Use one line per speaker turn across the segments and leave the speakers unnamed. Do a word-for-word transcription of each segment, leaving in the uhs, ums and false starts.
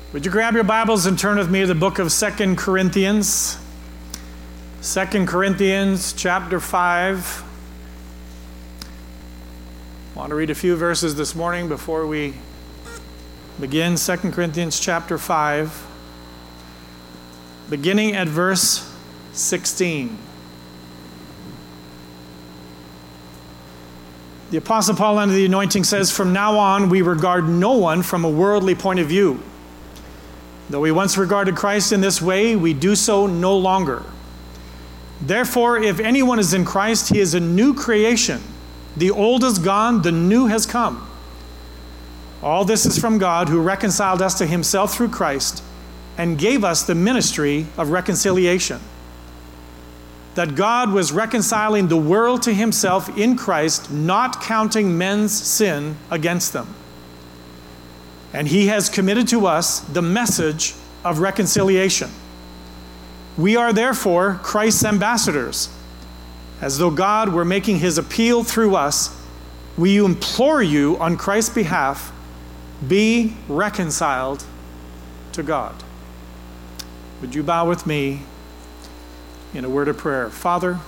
Would you grab your Bibles and turn with me to the book of Second Corinthians? Second Corinthians chapter five. I want to read a few verses this morning before we begin. Second Corinthians chapter five, beginning at verse sixteen. The Apostle Paul under the anointing says, "From now on we regard no one from a worldly point of view. Though we once regarded Christ in this way, we do so no longer. Therefore, if anyone is in Christ, he is a new creation. The old is gone, the new has come. All this is from God, who reconciled us to himself through Christ and gave us the ministry of reconciliation. That God was reconciling the world to himself in Christ, not counting men's sin against them. And he has committed to us the message of reconciliation. We are therefore Christ's ambassadors. As though God were making his appeal through us, we implore you on Christ's behalf, be reconciled to God." Would you bow with me in a word of prayer? Father,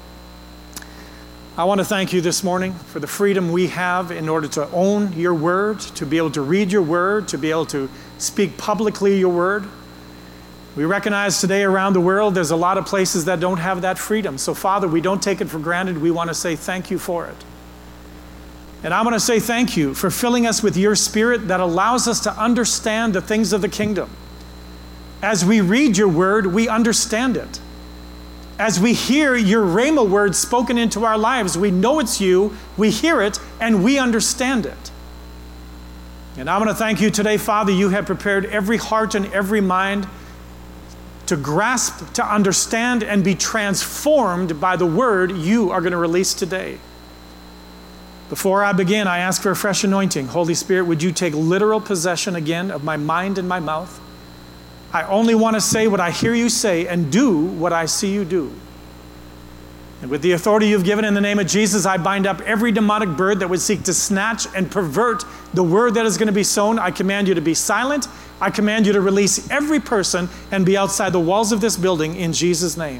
I want to thank you this morning for the freedom we have in order to own your word, to be able to read your word, to be able to speak publicly your word. We recognize today around the world there's a lot of places that don't have that freedom. So Father, we don't take it for granted. We want to say thank you for it. And I want to say thank you for filling us with your spirit that allows us to understand the things of the kingdom. As we read your word, we understand it. As we hear your Rhema word spoken into our lives, we know it's you, we hear it, and we understand it. And I want to thank you today, Father, you have prepared every heart and every mind to grasp, to understand, and be transformed by the word you are going to release today. Before I begin, I ask for a fresh anointing. Holy Spirit, would you take literal possession again of my mind and my mouth? I only want to say what I hear you say and do what I see you do. And with the authority you've given in the name of Jesus, I bind up every demonic bird that would seek to snatch and pervert the word that is going to be sown. I command you to be silent. I command you to release every person and be outside the walls of this building in Jesus' name.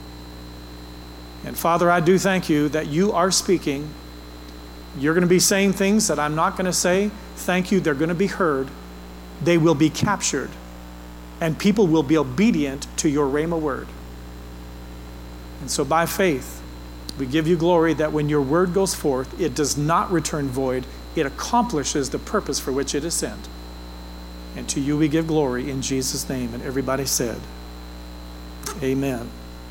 And Father, I do thank you that you are speaking. You're going to be saying things that I'm not going to say. Thank you. They're going to be heard. They will be captured. And people will be obedient to your Rhema word. And so by faith, we give you glory that when your word goes forth, it does not return void. It accomplishes the purpose for which it is sent. And to you we give glory in Jesus' name. And everybody said, amen.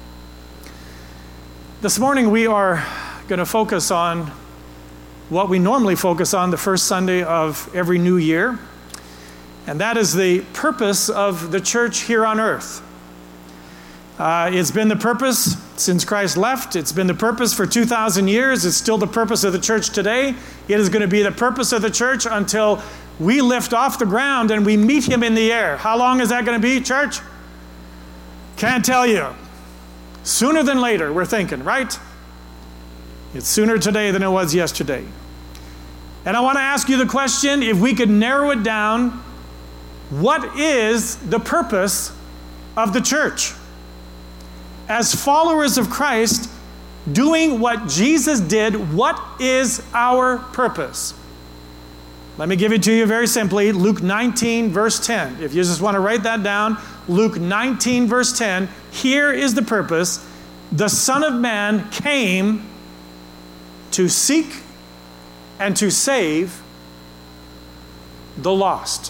This morning we are going to focus on what we normally focus on the first Sunday of every new year. And that is the purpose of the church here on earth. Uh, it's been the purpose since Christ left. It's been the purpose for two thousand years. It's still the purpose of the church today. It is going to be the purpose of the church until we lift off the ground and we meet him in the air. How long is that going to be, church? Can't tell you. Sooner than later, we're thinking, right? It's sooner today than it was yesterday. And I want to ask you the question, if we could narrow it down, what is the purpose of the church? As followers of Christ, doing what Jesus did, what is our purpose? Let me give it to you very simply. Luke nineteen, verse ten. If you just want to write that down, Luke nineteen, verse ten. Here is the purpose. The Son of Man came to seek and to save the lost.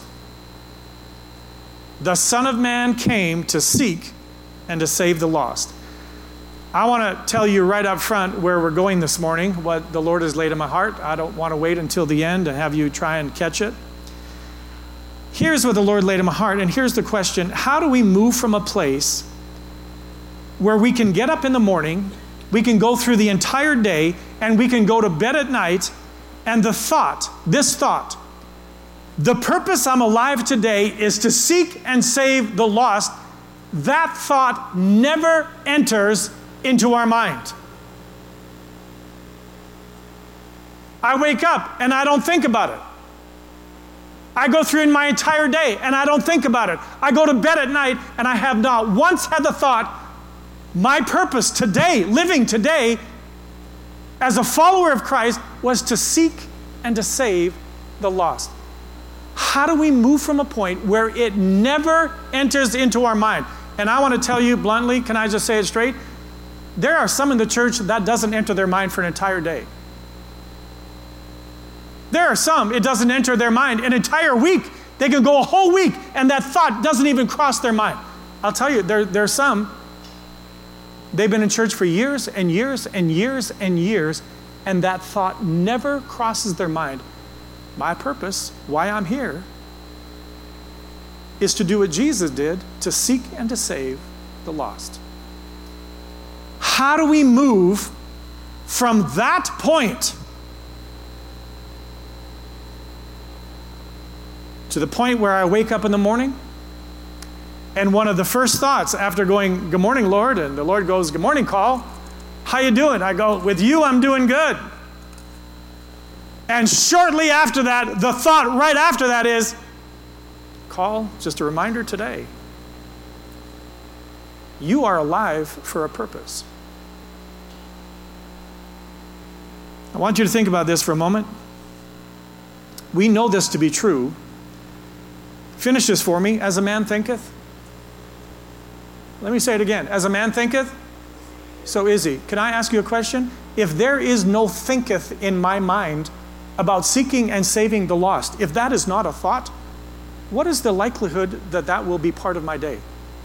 The Son of Man came to seek and to save the lost. I want to tell you right up front where we're going this morning, what the Lord has laid in my heart. I don't want to wait until the end and have you try and catch it. Here's what the Lord laid in my heart, and here's the question. How do we move from a place where we can get up in the morning, we can go through the entire day, and we can go to bed at night, and the thought, this thought, the purpose I'm alive today is to seek and save the lost, that thought never enters into our mind. I wake up and I don't think about it. I go through in my entire day and I don't think about it. I go to bed at night and I have not once had the thought, my purpose today, living today, as a follower of Christ, was to seek and to save the lost. How do we move from a point where it never enters into our mind? And I want to tell you bluntly, can I just say it straight? There are some in the church that doesn't enter their mind for an entire day. There are some, it doesn't enter their mind an entire week. They can go a whole week and that thought doesn't even cross their mind. I'll tell you, there, there are some, they've been in church for years and years and years and years, and that thought never crosses their mind. My purpose, why I'm here, is to do what Jesus did, to seek and to save the lost. How do we move from that point to the point where I wake up in the morning and one of the first thoughts after going, good morning, Lord, and the Lord goes, good morning, Carl. How you doing? I go, with you, I'm doing good. And shortly after that, the thought right after that is, Carl, just a reminder today, you are alive for a purpose. I want you to think about this for a moment. We know this to be true. Finish this for me. As a man thinketh. Let me say it again. As a man thinketh, so is he. Can I ask you a question? If there is no thinketh in my mind about seeking and saving the lost, if that is not a thought, what is the likelihood that that will be part of my day?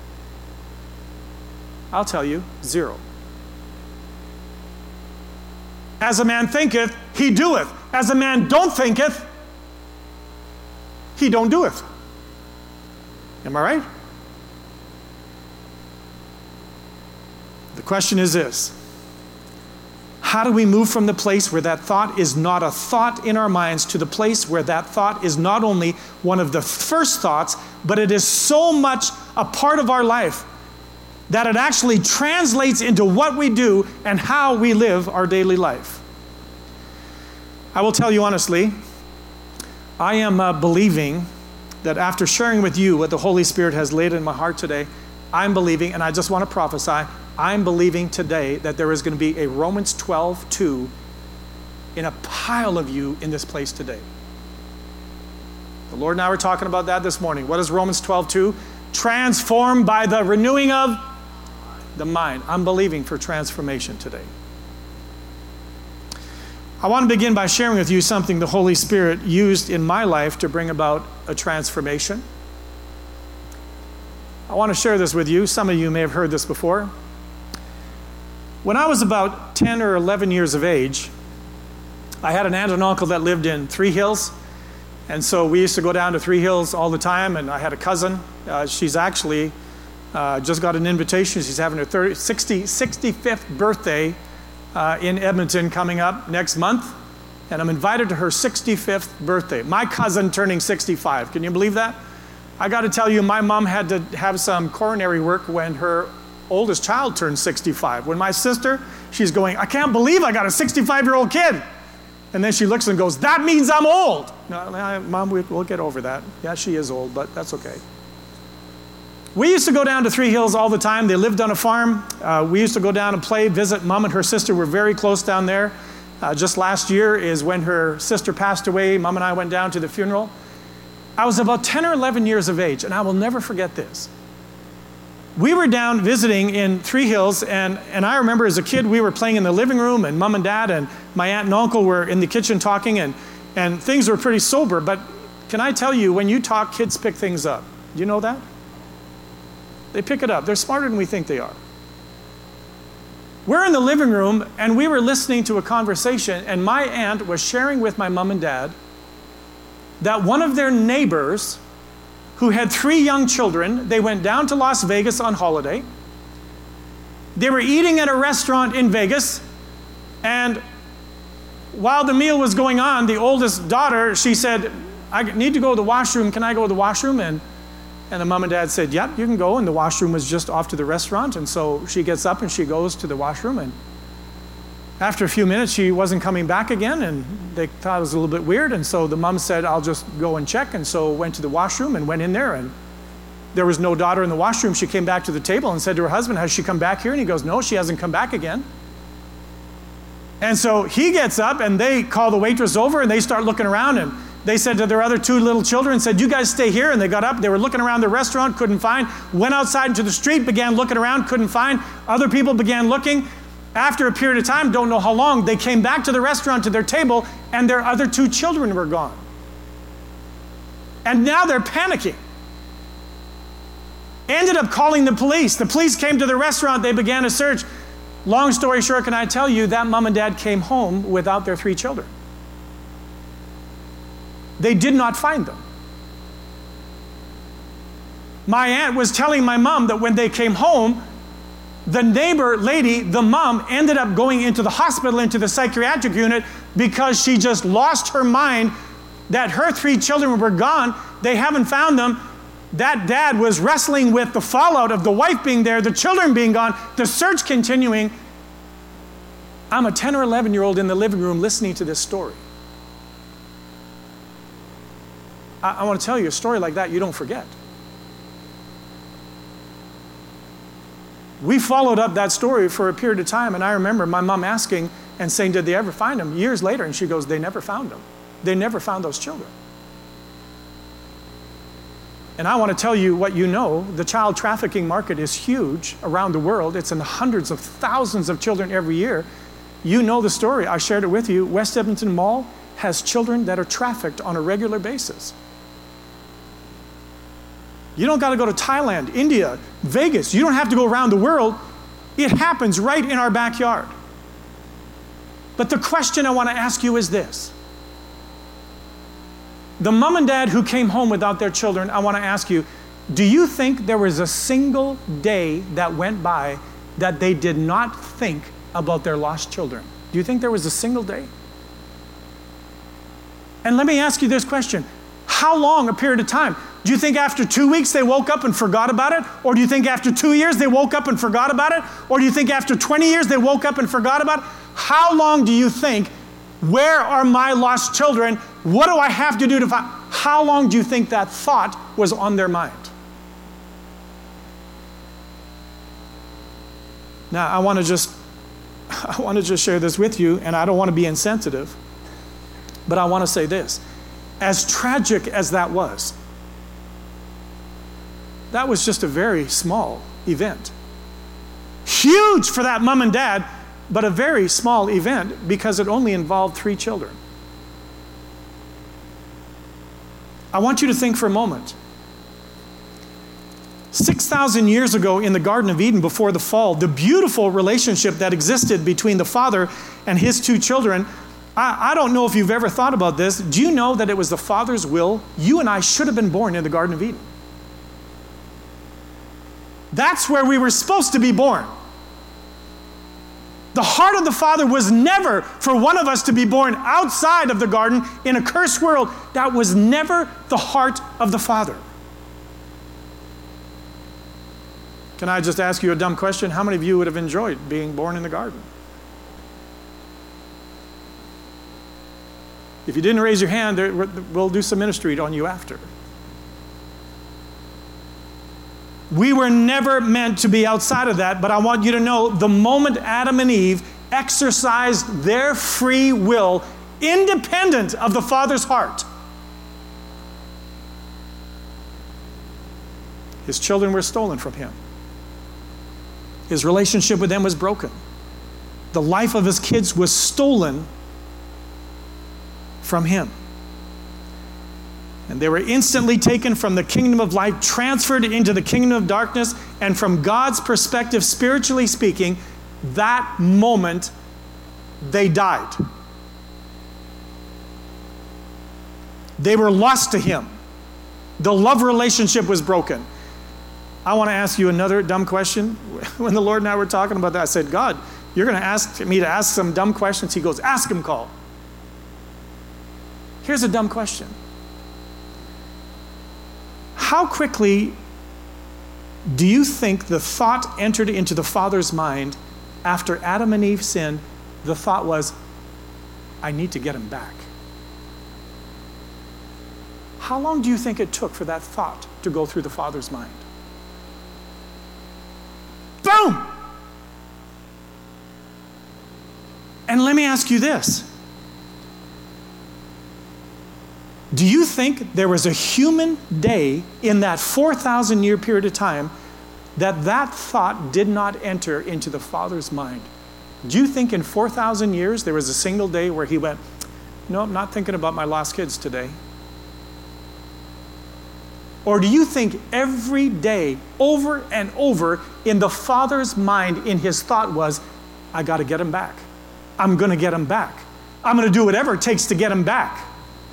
I'll tell you, zero. As a man thinketh, he doeth. As a man don't thinketh, he don't doeth. Am I right? The question is this: how do we move from the place where that thought is not a thought in our minds to the place where that thought is not only one of the first thoughts, but it is so much a part of our life that it actually translates into what we do and how we live our daily life? I will tell you honestly, I am uh, believing that after sharing with you what the Holy Spirit has laid in my heart today, I'm believing, and I just want to prophesy, I'm believing today that there is going to be a Romans twelve two in a pile of you in this place today. The Lord and I were talking about that this morning. What is Romans twelve two? Transformed by the renewing of the mind. I'm believing for transformation today. I want to begin by sharing with you something the Holy Spirit used in my life to bring about a transformation. I want to share this with you. Some of you may have heard this before. When I was about ten or eleven years of age, I had an aunt and uncle that lived in Three Hills. And so we used to go down to Three Hills all the time. And I had a cousin. Uh, she's actually uh, just got an invitation. She's having her thirty, sixty, sixty-fifth birthday uh, in Edmonton coming up next month. And I'm invited to her sixty-fifth birthday. My cousin turning sixty-five. Can you believe that? I got to tell you, my mom had to have some coronary work when her oldest child turned sixty-five. When my sister, she's going, I can't believe I got a sixty-five-year-old kid. And then she looks and goes, that means I'm old. No, Mom, we'll get over that. Yeah, she is old, but that's okay. We used to go down to Three Hills all the time. They lived on a farm. Uh, we used to go down and play, visit. Mom and her sister were very close down there. Uh, just last year is when her sister passed away. Mom and I went down to the funeral. I was about ten or eleven years of age, and I will never forget this. We were down visiting in Three Hills, and, and I remember as a kid, we were playing in the living room, and Mom and Dad and my aunt and uncle were in the kitchen talking, and, and things were pretty sober. But can I tell you, when you talk, kids pick things up. Do you know that? They pick it up. They're smarter than we think they are. We're in the living room, and we were listening to a conversation, and my aunt was sharing with my mom and dad that one of their neighbors who had three young children, they went down to Las Vegas on holiday. They were eating at a restaurant in Vegas, and while the meal was going on, the oldest daughter, she said, I need to go to the washroom. Can I go to the washroom? And, and the mom and dad said, yep, you can go. And the washroom was just off to the restaurant. And so she gets up and she goes to the washroom. And, After a few minutes, she wasn't coming back again, and they thought it was a little bit weird, and so the mom said, I'll just go and check, and so went to the washroom and went in there, and there was no daughter in the washroom. She came back to the table and said to her husband, has she come back here? And he goes, no, she hasn't come back again. And so he gets up, and they call the waitress over, and they start looking around, and they said to their other two little children, said, you guys stay here. And they got up, they were looking around the restaurant, couldn't find, went outside into the street, began looking around, couldn't find. Other people began looking. After a period of time, don't know how long, they came back to the restaurant to their table, and their other two children were gone. And now they're panicking. Ended up calling the police. The police came to the restaurant, they began a search. Long story short, can I tell you, that mom and dad came home without their three children. They did not find them. My aunt was telling my mom that when they came home, the neighbor lady, the mom, ended up going into the hospital, into the psychiatric unit, because she just lost her mind that her three children were gone. They haven't found them. That dad was wrestling with the fallout of the wife being there, the children being gone, the search continuing. I'm a ten or eleven year old in the living room listening to this story. I, I want to tell you, a story like that you don't forget. We followed up that story for a period of time, and I remember my mom asking and saying, did they ever find them? Years later, and she goes, they never found them. They never found those children. And I want to tell you what you know, the child trafficking market is huge around the world. It's in the hundreds of thousands of children every year. You know the story. I shared it with you. West Edmonton Mall has children that are trafficked on a regular basis. You don't got to go to Thailand, India, Vegas. You don't have to go around the world. It happens right in our backyard. But the question I want to ask you is this. The mom and dad who came home without their children, I want to ask you, do you think there was a single day that went by that they did not think about their lost children? Do you think there was a single day? And let me ask you this question. How long a period of time? Do you think after two weeks they woke up and forgot about it? Or do you think after two years they woke up and forgot about it? Or do you think after twenty years they woke up and forgot about it? How long do you think, where are my lost children? What do I have to do to find? How long do you think that thought was on their mind? Now, I want to just, I want to just share this with you, and I don't want to be insensitive, but I want to say this. As tragic as that was, that was just a very small event. Huge for that mom and dad, but a very small event because it only involved three children. I want you to think for a moment. six thousand years ago in the Garden of Eden before the fall, the beautiful relationship that existed between the father and his two children, I, I don't know if you've ever thought about this. Do you know that it was the Father's will? You and I should have been born in the Garden of Eden. That's where we were supposed to be born. The heart of the Father was never for one of us to be born outside of the garden in a cursed world. That was never the heart of the Father. Can I just ask you a dumb question? How many of you would have enjoyed being born in the garden? If you didn't raise your hand, we'll do some ministry on you after. We were never meant to be outside of that, but I want you to know the moment Adam and Eve exercised their free will, independent of the Father's heart, his children were stolen from him. His relationship with them was broken. The life of his kids was stolen from him. And they were instantly taken from the kingdom of light, transferred into the kingdom of darkness, and from God's perspective, spiritually speaking, that moment, they died. They were lost to him. The love relationship was broken. I want to ask you another dumb question. When the Lord and I were talking about that, I said, God, you're going to ask me to ask some dumb questions? He goes, ask him, Call. Here's a dumb question. How quickly do you think the thought entered into the Father's mind after Adam and Eve sinned, The thought was, I need to get him back. How long do you think it took for that thought to go through the father's mind? Boom! And let me ask you this. Do you think there was a human day in that four thousand year period of time that that thought did not enter into the father's mind? Do you think in four thousand years there was a single day where he went, no, I'm not thinking about my lost kids today? Or do you think every day, over and over, in the father's mind, in his thought was, I got to get him back. I'm going to get him back. I'm going to do whatever it takes to get him back.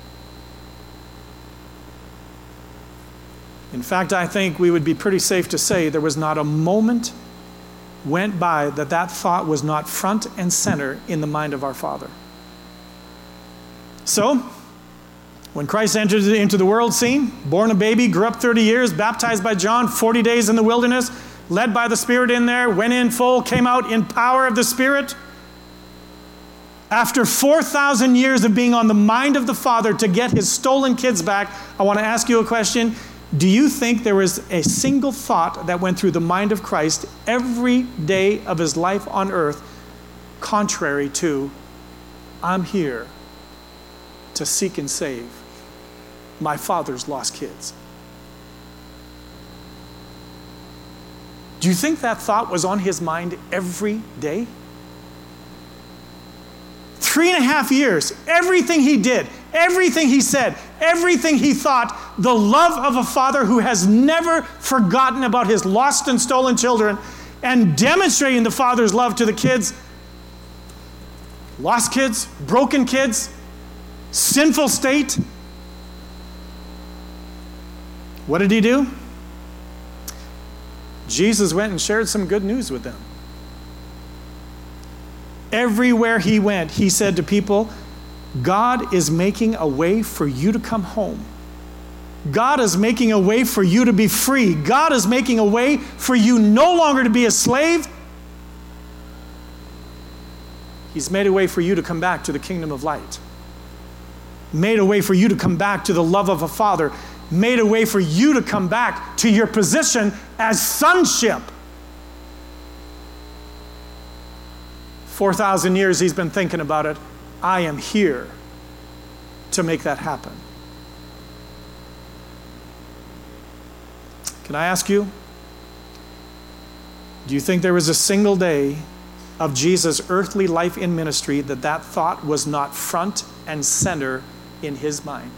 In fact, I think we would be pretty safe to say there was not a moment went by that that thought was not front and center in the mind of our Father. So, when Christ entered into the world scene, born a baby, grew up thirty years, baptized by John, forty days in the wilderness, led by the Spirit in there, went in full, came out in power of the Spirit. After four thousand years of being on the mind of the Father to get his stolen kids back, I want to ask you a question. Do you think there was a single thought that went through the mind of Christ every day of his life on earth, contrary to, I'm here to seek and save my Father's lost kids? Do you think that thought was on his mind every day? Three and a half years, everything he did, everything he said, everything he thought, the love of a father who has never forgotten about his lost and stolen children, and demonstrating the father's love to the kids, lost kids, broken kids, sinful state. What did he do? Jesus went and shared some good news with them. Everywhere he went, he said to people, God is making a way for you to come home. God is making a way for you to be free. God is making a way for you no longer to be a slave. He's made a way for you to come back to the kingdom of light. Made a way for you to come back to the love of a father. Made a way for you to come back to your position as sonship. four thousand years he's been thinking about it. I am here to make that happen. Can I ask you, do you think there was a single day of Jesus' earthly life in ministry that that thought was not front and center in his mind?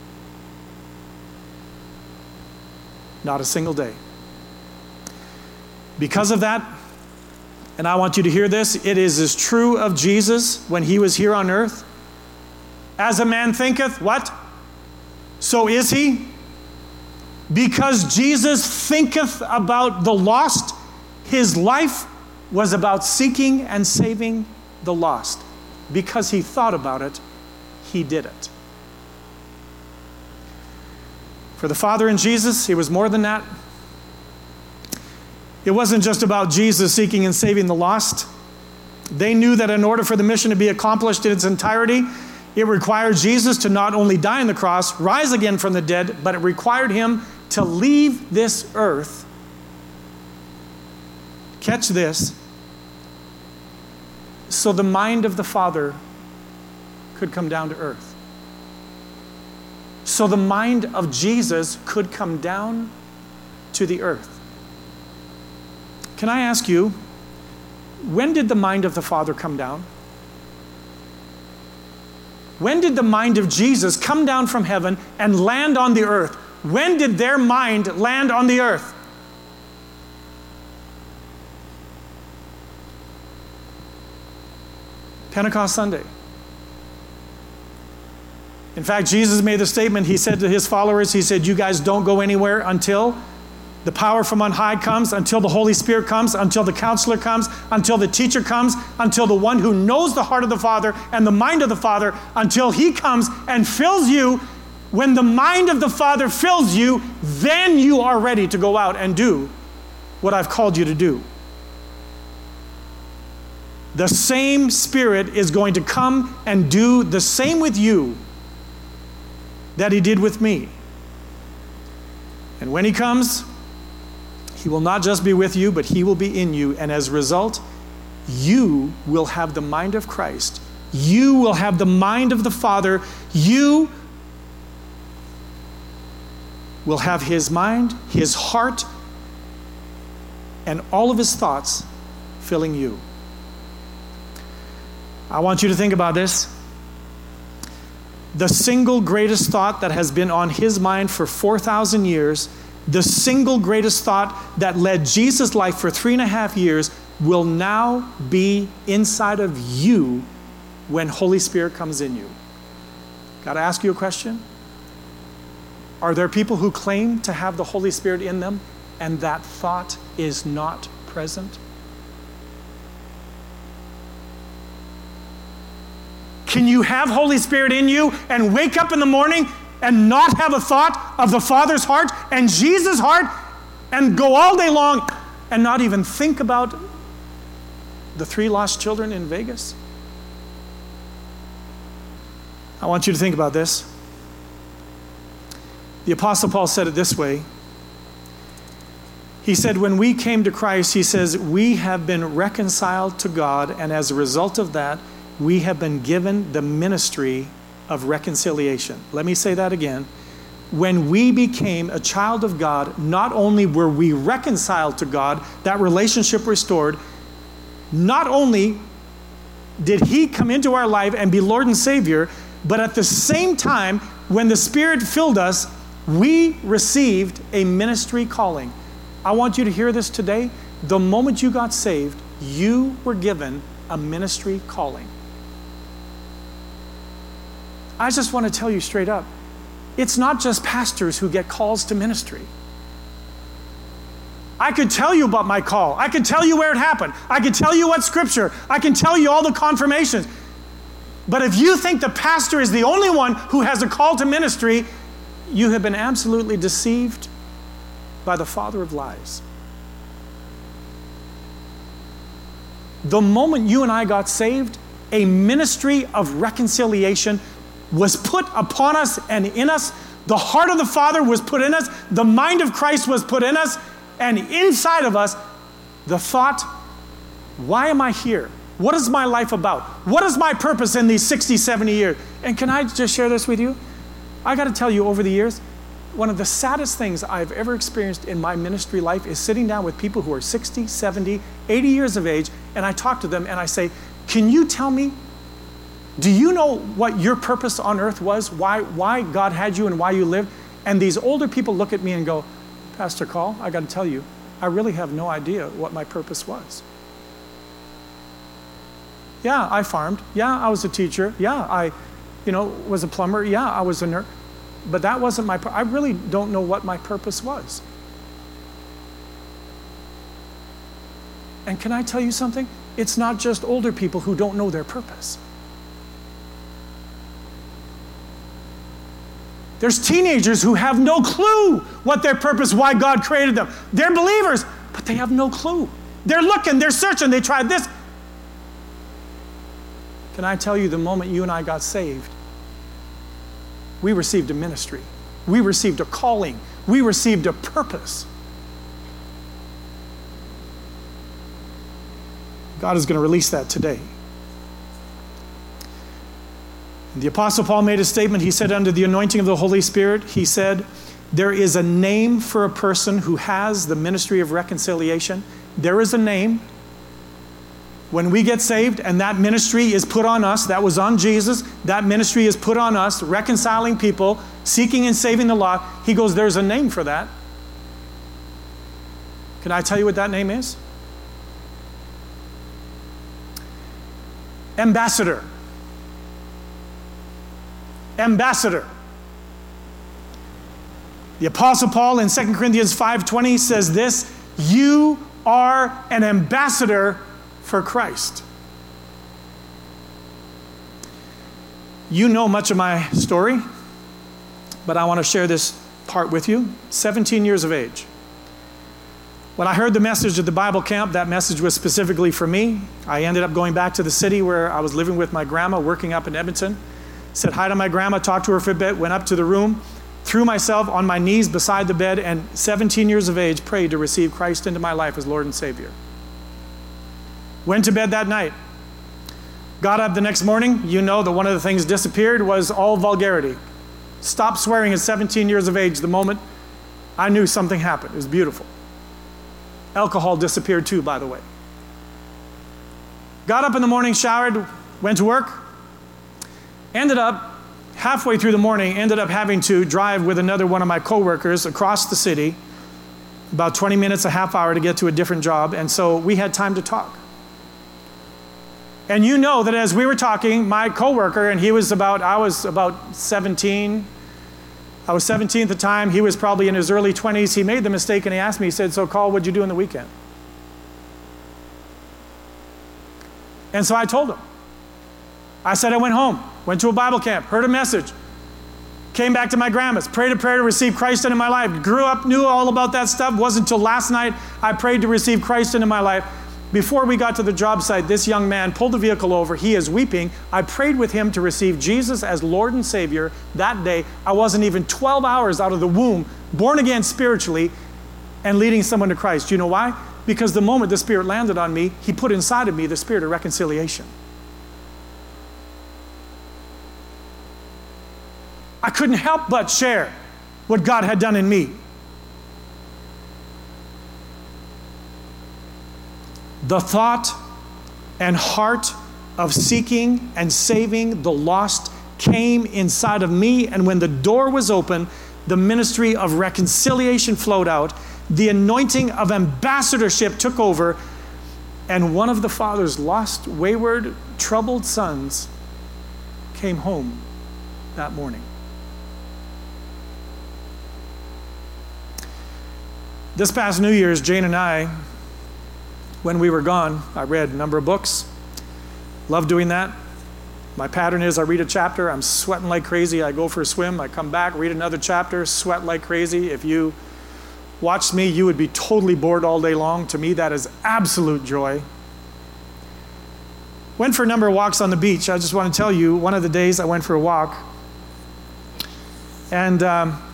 Not a single day. Because of that, and I want you to hear this, it is as true of Jesus when he was here on earth. As a man thinketh, what? So is he. Because Jesus thinketh about the lost, his life was about seeking and saving the lost. Because he thought about it, he did it. For the Father in Jesus, it was more than that. It wasn't just about Jesus seeking and saving the lost. They knew that in order for the mission to be accomplished in its entirety, it required Jesus to not only die on the cross, rise again from the dead, but it required him to leave this earth. Catch this. So the mind of the Father could come down to earth. So the mind of Jesus could come down to the earth. Can I ask you, when did the mind of the Father come down? When did the mind of Jesus come down from heaven and land on the earth? When did their mind land on the earth? Pentecost Sunday. In fact, Jesus made the statement, he said to his followers, he said, you guys don't go anywhere until the power from on high comes, until the Holy Spirit comes, until the counselor comes, until the teacher comes, until the one who knows the heart of the Father and the mind of the Father, until he comes and fills you. When the mind of the Father fills you, then you are ready to go out and do what I've called you to do. the same Spirit is going to come and do the same with you that he did with me. And when he comes, he will not just be with you, but he will be in you. And as a result, you will have the mind of Christ. You will have the mind of the Father. You will have his mind, his heart, and all of his thoughts filling you. I want you to think about this. The single greatest thought that has been on his mind for four thousand years, the single greatest thought that led Jesus' life for three and a half years will now be inside of you when Holy Spirit comes in you. Got to ask you a question? Are there people who claim to have the Holy Spirit in them and that thought is not present? Can you have Holy Spirit in you and wake up in the morning and not have a thought of the Father's heart and Jesus' heart and go all day long and not even think about the three lost children in Vegas? I want you to think about this. The Apostle Paul said it this way. He said, when we came to Christ, he says, we have been reconciled to God, and as a result of that, we have been given the ministry of reconciliation. Let me say that again. When we became a child of God, not only were we reconciled to God, that relationship restored, not only did he come into our life and be Lord and Savior, but at the same time, when the Spirit filled us, we received a ministry calling. I want you to hear this today. The moment you got saved, you were given a ministry calling. I just want to tell you straight up, it's not just pastors who get calls to ministry. I could tell you about my call. I could tell you where it happened. I could tell you what scripture. I can tell you all the confirmations. But if you think the pastor is the only one who has a call to ministry, you have been absolutely deceived by the father of lies. The moment you and I got saved, a ministry of reconciliation was put upon us and in us. The heart of the Father was put in us. The mind of Christ was put in us. And inside of us, the thought, why am I here? What is my life about? What is my purpose in these sixty, seventy years? And can I just share this with you? I got to tell you, over the years, one of the saddest things I've ever experienced in my ministry life is sitting down with people who are sixty, seventy, eighty years of age, and I talk to them and I say, can you tell me, do you know what your purpose on earth was? Why, why God had you and why you lived? And these older people look at me and go, Pastor Call, I got to tell you, I really have no idea what my purpose was. Yeah, I farmed. Yeah, I was a teacher. Yeah, I, you know, was a plumber. Yeah, I was a nurse. But that wasn't my, I really don't know what my purpose was. And can I tell you something? It's not just older people who don't know their purpose. There's teenagers who have no clue what their purpose, why God created them. They're believers, but they have no clue. They're looking, they're searching, they tried this. Can I tell you, the moment you and I got saved, we received a ministry. We received a calling. We received a purpose. God is going to release that today. The Apostle Paul made a statement. He said, under the anointing of the Holy Spirit, he said, there is a name for a person who has the ministry of reconciliation. There is a name. When we get saved and that ministry is put on us, that was on Jesus, that ministry is put on us, reconciling people, seeking and saving the lost. He goes, there's a name for that. Can I tell you what that name is? Ambassador. Ambassador. The Apostle Paul in Second Corinthians five twenty says this, you are an ambassador for Christ. You know much of my story, but I want to share this part with you. seventeen years of age. When I heard the message at the Bible camp, that message was specifically for me. I ended up going back to the city where I was living with my grandma, working up in Edmonton. Said hi to my grandma, talked to her for a bit, went up to the room, threw myself on my knees beside the bed, and seventeen years of age, prayed to receive Christ into my life as Lord and Savior. Went to bed that night. Got up the next morning. You know that one of the things disappeared was all vulgarity. Stopped swearing at seventeen years of age the moment I knew something happened. It was beautiful. Alcohol disappeared too, by the way. Got up in the morning, showered, went to work. Ended up, halfway through the morning, ended up having to drive with another one of my coworkers across the city, about twenty minutes, a half hour to get to a different job. And so we had time to talk. And you know that as we were talking, my coworker, and he was about, I was about seventeen. I was seventeen at the time. He was probably in his early twenties. He made the mistake and he asked me, he said, so Carl, what'd you do on the weekend? And so I told him. I said I went home, went to a Bible camp, heard a message, came back to my grandma's, prayed a prayer to receive Christ into my life, grew up, knew all about that stuff. Wasn't until last night I prayed to receive Christ into my life. Before we got to the job site, this young man pulled the vehicle over. He is weeping. I prayed with him to receive Jesus as Lord and Savior that day. I wasn't even twelve hours out of the womb, born again spiritually, and leading someone to Christ. You know why? Because the moment the Spirit landed on me, He put inside of me the Spirit of reconciliation. I couldn't help but share what God had done in me. The thought and heart of seeking and saving the lost came inside of me, and when the door was open, the ministry of reconciliation flowed out, the anointing of ambassadorship took over, and one of the Father's lost, wayward, troubled sons came home that morning. This past New Year's, Jane and I, when we were gone, I read a number of books. Love doing that. My pattern is I read a chapter, I'm sweating like crazy. I go for a swim, I come back, read another chapter, sweat like crazy. If you watched me, you would be totally bored all day long. To me, that is absolute joy. Went for a number of walks on the beach. I just want to tell you, one of the days I went for a walk, and um,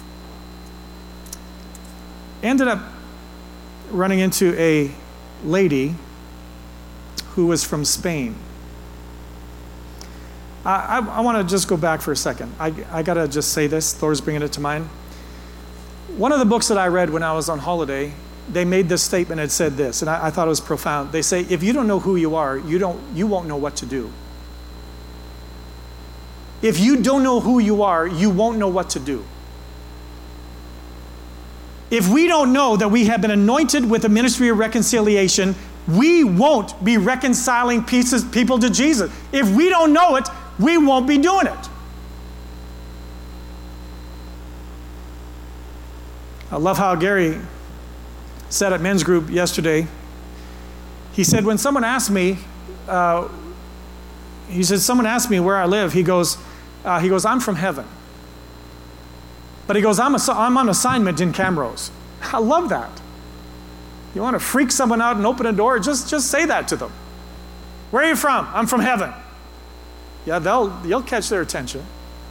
ended up running into a lady who was from Spain. I, I, I want to just go back for a second. I, I got to just say this. Thor's bringing it to mind. One of the books that I read when I was on holiday, they made this statement. It said this, and I, I thought it was profound. They say, if you don't know who you are, you don't, you won't know what to do. If you don't know who you are, you won't know what to do. If we don't know that we have been anointed with the ministry of reconciliation, we won't be reconciling pieces, people to Jesus. If we don't know it, we won't be doing it. I love how Gary said at men's group yesterday. He said, when someone asked me, uh, he said, someone asked me where I live. He goes, uh, he goes, I'm from heaven. But he goes, I'm, a, I'm on assignment in Camrose. I love that. You want to freak someone out and open a door? Just, just say that to them. Where are you from? I'm from heaven. Yeah, they'll, you'll catch their attention.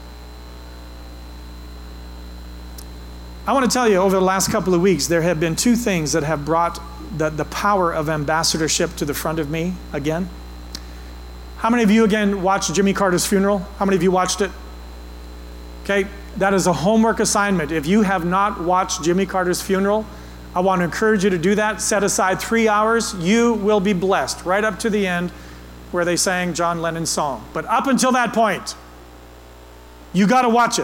I want to tell you, over the last couple of weeks, there have been two things that have brought the, the power of ambassadorship to the front of me again. How many of you, again, watched Jimmy Carter's funeral? How many of you watched it? Okay. That is a homework assignment. If you have not watched Jimmy Carter's funeral, I want to encourage you to do that. Set aside three hours. You will be blessed right up to the end where they sang John Lennon's song. But up until that point, you got to watch it.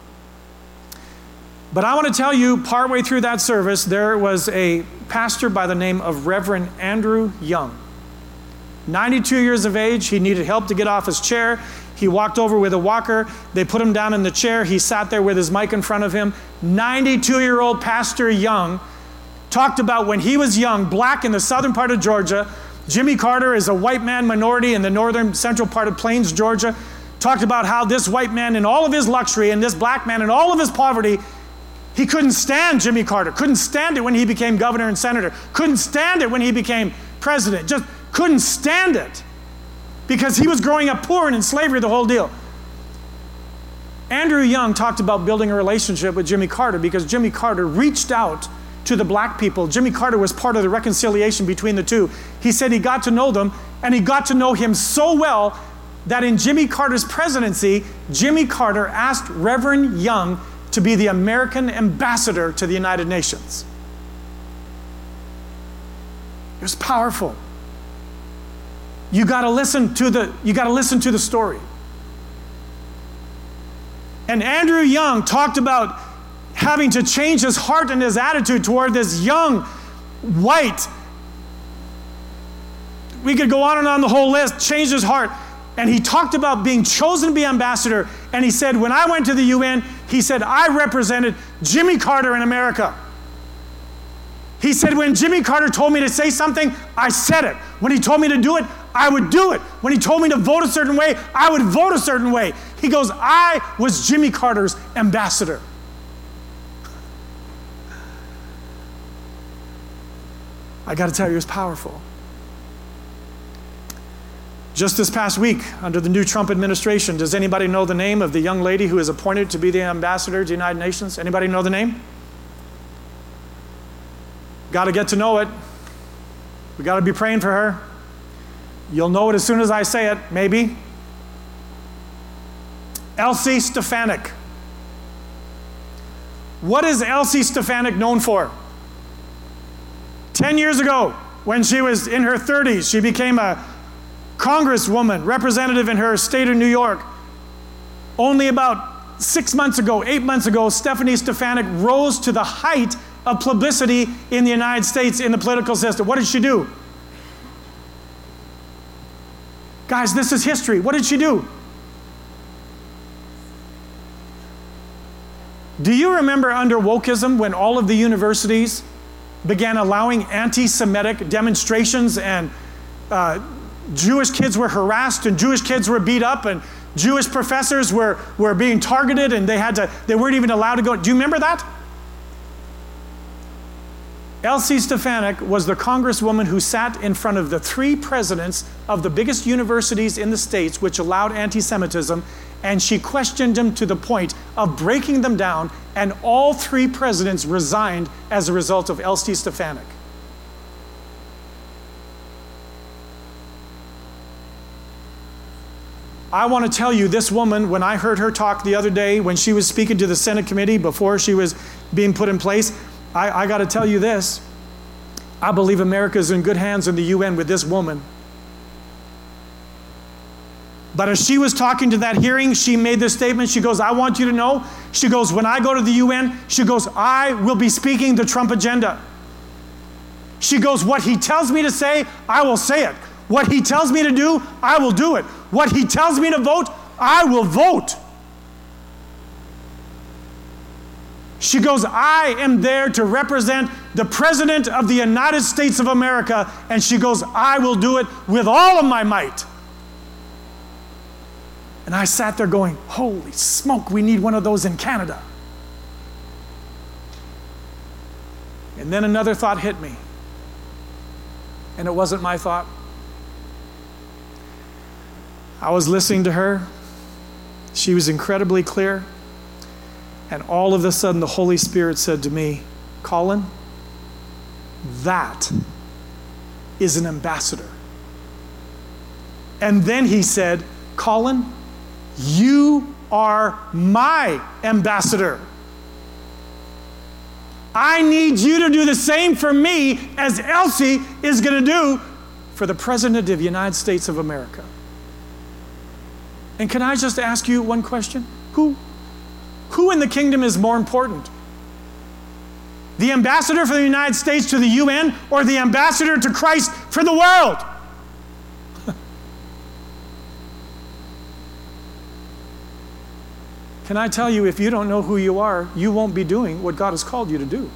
But I want to tell you, partway through that service, there was a pastor by the name of Reverend Andrew Young. ninety-two years of age. He needed help to get off his chair. He walked over with a walker. They put him down in the chair. He sat there with his mic in front of him. ninety-two-year-old Pastor Young talked about when he was young, black in the southern part of Georgia. Jimmy Carter is a white man minority in the northern central part of Plains, Georgia. Talked about how this white man in all of his luxury and this black man in all of his poverty He couldn't stand Jimmy Carter, couldn't stand it when he became governor and senator, couldn't stand it when he became president, just couldn't stand it because he was growing up poor and in slavery, the whole deal. Andrew Young talked about building a relationship with Jimmy Carter because Jimmy Carter reached out to the black people. Jimmy Carter was part of the reconciliation between the two. He said he got to know them, and he got to know him so well that in Jimmy Carter's presidency, Jimmy Carter asked Reverend Young to be the American ambassador to the United Nations. It was powerful. You got to listen to the you got to listen to the story. And Andrew Young talked about having to change his heart and his attitude toward this young, white, we could go on and on the whole list, changed his heart. And he talked about being chosen to be ambassador. And he said, when I went to the U N, he said, I represented Jimmy Carter in America. He said, when Jimmy Carter told me to say something, I said it. When he told me to do it, I would do it. When he told me to vote a certain way, I would vote a certain way. He goes, I was Jimmy Carter's ambassador. I got to tell you, it was powerful. Just this past week, under the new Trump administration, does anybody know the name of the young lady who is appointed to be the ambassador to the United Nations? Anybody know the name? Got to get to know it. We got to be praying for her. You'll know it as soon as I say it, maybe. Elsie Stefanik. What is Elsie Stefanik known for? Ten years ago, when she was in her thirties, she became a congresswoman, representative in her state of New York. Only about six months ago, eight months ago, Stephanie Stefanik rose to the height of publicity in the United States in the political system. What did she do? Guys, this is history. What did she do? Do you remember under wokeism when all of the universities began allowing anti-Semitic demonstrations and uh, Jewish kids were harassed and Jewish kids were beat up and Jewish professors were, were being targeted and they had to, they weren't even allowed to go. Do you remember that? Elsie Stefanik was the congresswoman who sat in front of the three presidents of the biggest universities in the States which allowed anti-Semitism, and she questioned them to the point of breaking them down, and all three presidents resigned as a result of Elsie Stefanik. I want to tell you, this woman, when I heard her talk the other day, when she was speaking to the Senate committee before she was being put in place, I, I got to tell you this. I believe America is in good hands in the U N with this woman. But as she was talking to that hearing, she made this statement. She goes, I want you to know, she goes, when I go to the U N, she goes, I will be speaking the Trump agenda. She goes, what he tells me to say, I will say it. What he tells me to do, I will do it. What he tells me to vote, I will vote. She goes, I am there to represent the President of the United States of America, and she goes, I will do it with all of my might. And I sat there going, holy smoke, we need one of those in Canada. And then another thought hit me. And it wasn't my thought. I was listening to her. She was incredibly clear. And all of a sudden, the Holy Spirit said to me, Colin, that is an ambassador. And then he said, Colin, you are my ambassador. I need you to do the same for me as Elsie is going to do for the President of the United States of America. And can I just ask you one question? Who, who in the kingdom is more important? The ambassador for the United States to the U N or the ambassador to Christ for the world? Can I tell you, if you don't know who you are, you won't be doing what God has called you to do.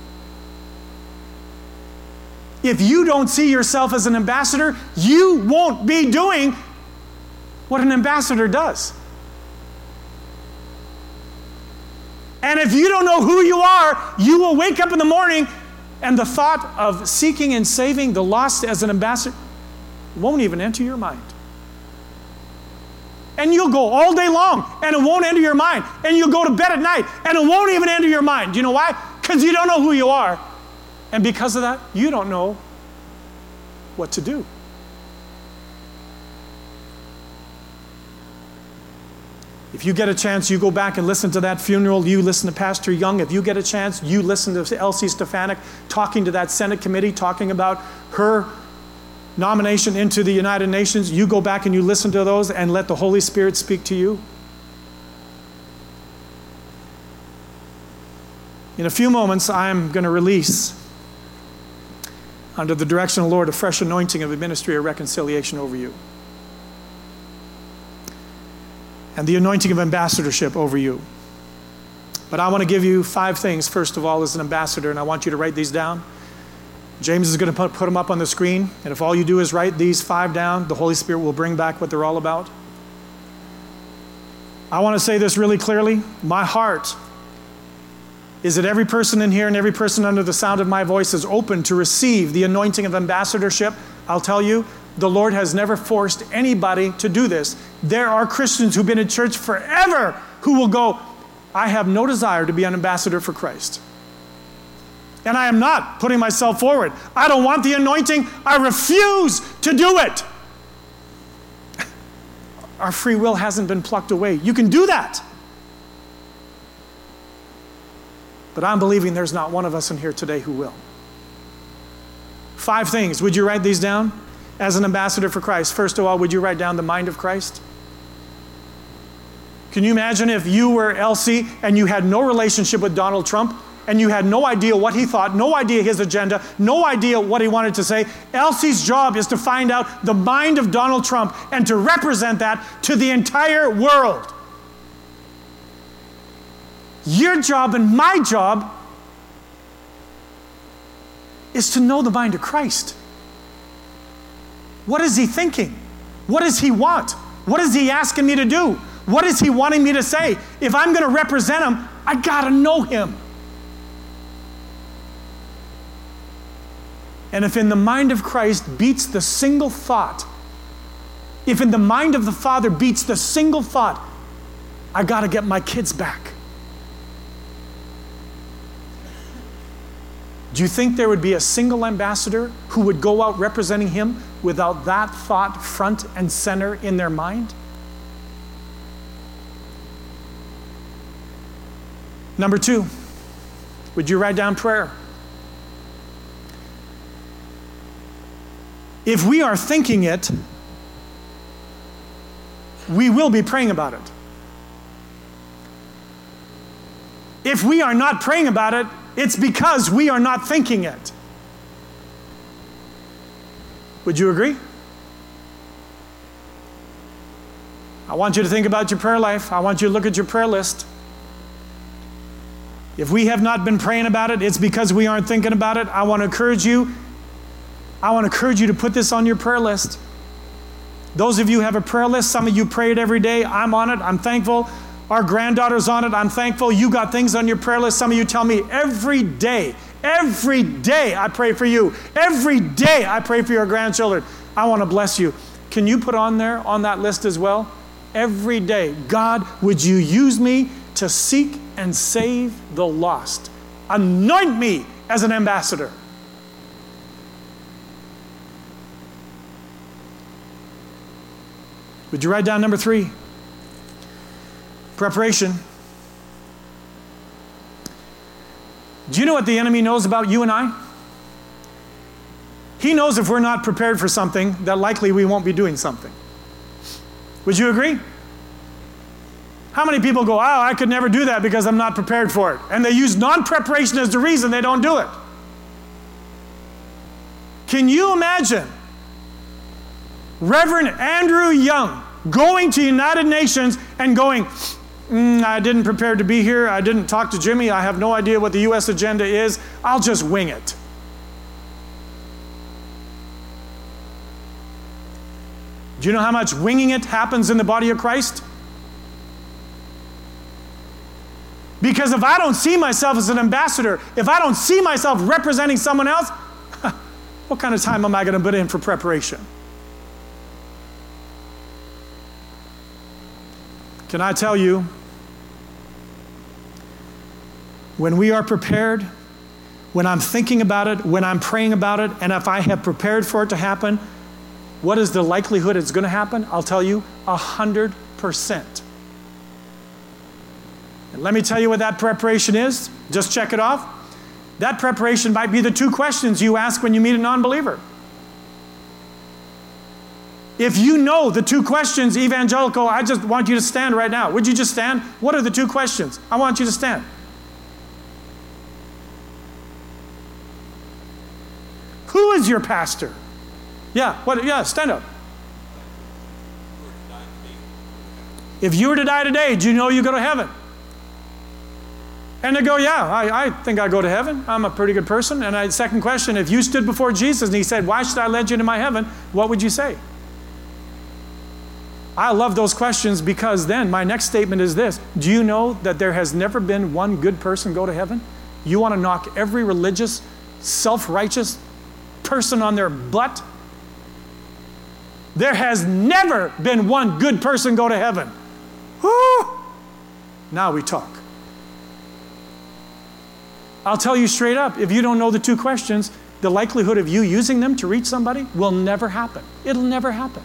If you don't see yourself as an ambassador, you won't be doing what an ambassador does. And if you don't know who you are, you will wake up in the morning and the thought of seeking and saving the lost as an ambassador won't even enter your mind. And you'll go all day long, and it won't enter your mind. And you'll go to bed at night, and it won't even enter your mind. Do you know why? Because you don't know who you are. And because of that, you don't know what to do. If you get a chance, you go back and listen to that funeral. You listen to Pastor Young. If you get a chance, you listen to Elsie Stefanik talking to that Senate committee, talking about her nomination into the United Nations. You go back and you listen to those and let the Holy Spirit speak to you. In a few moments, I'm going to release, under the direction of the Lord, a fresh anointing of the ministry of reconciliation over you. And the anointing of ambassadorship over you. But I want to give you five things, first of all, as an ambassador, and I want you to write these down. James is going to put, put them up on the screen, and if all you do is write these five down, the Holy Spirit will bring back what they're all about. I want to say this really clearly. My heart is that every person in here and every person under the sound of my voice is open to receive the anointing of ambassadorship. I'll tell you, the Lord has never forced anybody to do this. There are Christians who've been in church forever who will go, I have no desire to be an ambassador for Christ. And I am not putting myself forward. I don't want the anointing. I refuse to do it. Our free will hasn't been plucked away. You can do that. But I'm believing there's not one of us in here today who will. Five things. Would you write these down? As an ambassador for Christ, first of all, would you write down the mind of Christ? Can you imagine if you were Elsie and you had no relationship with Donald Trump and you had no idea what he thought, no idea his agenda, no idea what he wanted to say? Elsie's job is to find out the mind of Donald Trump and to represent that to the entire world. Your job and my job is to know the mind of Christ. What is he thinking? What does he want? What is he asking me to do? What is he wanting me to say? If I'm going to represent him, I got to know him. And if in the mind of Christ beats the single thought, if in the mind of the Father beats the single thought, I got to get my kids back. Do you think there would be a single ambassador who would go out representing him without that thought front and center in their mind? Number two, would you write down prayer? If we are thinking it, we will be praying about it. If we are not praying about it, it's because we are not thinking it. Would you agree? I want you to think about your prayer life. I want you to look at your prayer list. If we have not been praying about it, it's because we aren't thinking about it. I want to encourage you. I want to encourage you to put this on your prayer list. Those of you who have a prayer list, some of you pray it every day. I'm on it. I'm thankful. Our granddaughter's on it. I'm thankful. You got things on your prayer list. Some of you tell me every day, every day I pray for you. Every day I pray for your grandchildren. I want to bless you. Can you put on there, on that list as well? Every day, God, would you use me to seek and save the lost? Anoint me as an ambassador. Would you write down number three? Preparation. Do you know what the enemy knows about you and I? He knows if we're not prepared for something, that likely we won't be doing something. Would you agree? How many people go, oh, I could never do that because I'm not prepared for it. And they use non-preparation as the reason they don't do it. Can you imagine Reverend Andrew Young going to United Nations and going, mm, I didn't prepare to be here. I didn't talk to Jimmy. I have no idea what the U S agenda is. I'll just wing it. Do you know how much winging it happens in the body of Christ? Because if I don't see myself as an ambassador, if I don't see myself representing someone else, what kind of time am I going to put in for preparation? Can I tell you, when we are prepared, when I'm thinking about it, when I'm praying about it, and if I have prepared for it to happen, what is the likelihood it's going to happen? I'll tell you, a hundred percent. And let me tell you what that preparation is. Just check it off. That preparation might be the two questions you ask when you meet a non-believer. If you know the two questions, evangelical, I just want you to stand right now. Would you just stand? What are the two questions? I want you to stand. Who is your pastor? Yeah, what? Yeah, stand up. If you were to die today, do you know you go to heaven? And they go, yeah, I, I think I go to heaven. I'm a pretty good person. And I, second question, if you stood before Jesus and he said, why should I let you into my heaven? What would you say? I love those questions because then my next statement is this. Do you know that there has never been one good person go to heaven? You want to knock every religious, self-righteous person on their butt? There has never been one good person go to heaven. Woo! Now we talk. I'll tell you straight up, if you don't know the two questions, the likelihood of you using them to reach somebody will never happen. It'll never happen.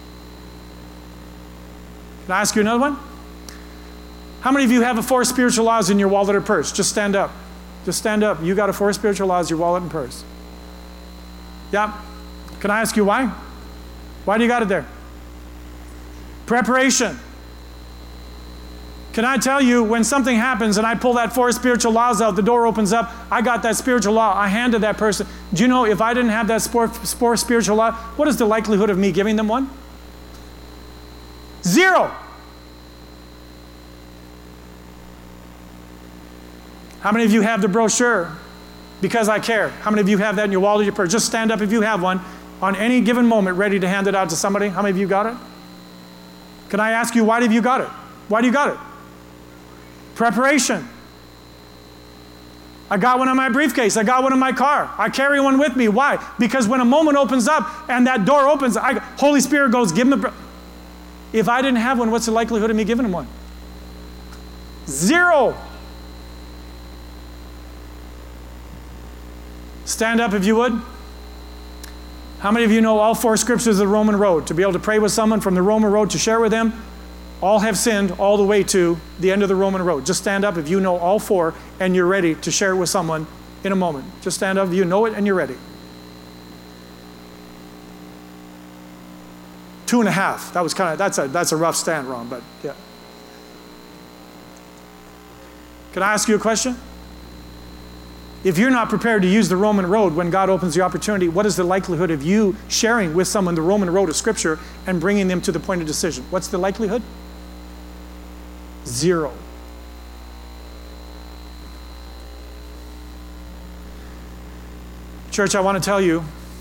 Can I ask you another one? How many of you have a four spiritual laws in your wallet or purse? Just stand up. Just stand up. You got a four spiritual laws in your wallet and purse. Yeah. Can I ask you why? Why do you got it there? Preparation. Can I tell you, when something happens and I pull that four spiritual laws out, the door opens up, I got that spiritual law, I handed that person. Do you know if I didn't have that four spiritual law, what is the likelihood of me giving them one? Zero. How many of you have the brochure? Because I care. How many of you have that in your wallet or your purse? Just stand up if you have one on any given moment, ready to hand it out to somebody. How many of you got it? Can I ask you, why have you got it? Why do you got it? Preparation. I got one in my briefcase. I got one in my car. I carry one with me. Why? Because when a moment opens up and that door opens, I, Holy Spirit goes, give him the... If I didn't have one, what's the likelihood of me giving him one? Zero. Stand up if you would. How many of you know all four scriptures of the Roman road? To be able to pray with someone from the Roman road, to share with them, all have sinned all the way to the end of the Roman road. Just stand up if you know all four and you're ready to share it with someone in a moment. Just stand up if you know it and you're ready. Two and a half. That was kind of, that's a, that's a rough stand, Ron, but yeah. Can I ask you a question? If you're not prepared to use the Roman road when God opens the opportunity, what is the likelihood of you sharing with someone the Roman road of Scripture and bringing them to the point of decision? What's the likelihood? Zero. Church, I want to tell you,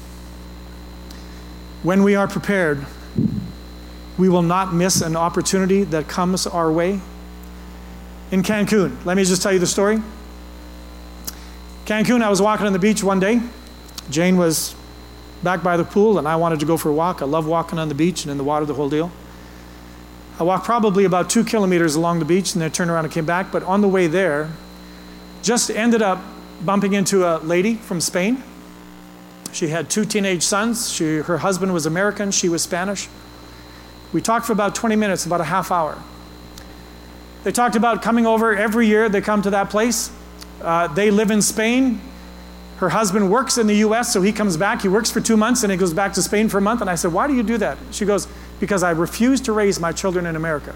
when we are prepared, we will not miss an opportunity that comes our way. In Cancun, let me just tell you the story. Cancun, I was walking on the beach one day. Jane was back by the pool, and I wanted to go for a walk. I love walking on the beach and in the water, the whole deal. I walked probably about two kilometers along the beach, and then turned around and came back. But on the way there, just ended up bumping into a lady from Spain. She had two teenage sons. She, her husband was American. She was Spanish. We talked for about twenty minutes, about a half hour. They talked about coming over every year. They come to that place. Uh, they live in Spain. Her husband works in the U S, so he comes back. He works for two months, and he goes back to Spain for a month. And I said, why do you do that? She goes, because I refuse to raise my children in America.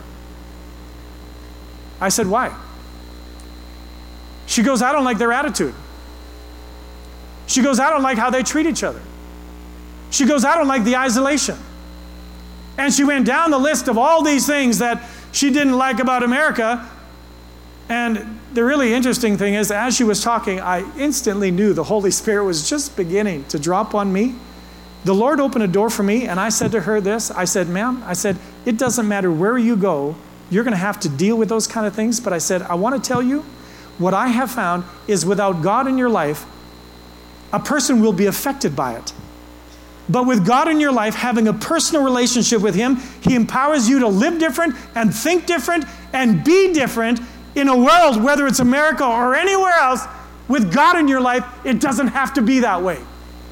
I said, why? She goes, I don't like their attitude. She goes, I don't like how they treat each other. She goes, I don't like the isolation. And she went down the list of all these things that she didn't like about America. And the really interesting thing is, as she was talking, I instantly knew the Holy Spirit was just beginning to drop on me. The Lord opened a door for me, and I said to her this. I said, ma'am, I said, it doesn't matter where you go, you're going to have to deal with those kind of things. But I said, I want to tell you what I have found is without God in your life, a person will be affected by it. But with God in your life, having a personal relationship with Him, He empowers you to live different and think different and be different in a world, whether it's America or anywhere else. With God in your life, it doesn't have to be that way.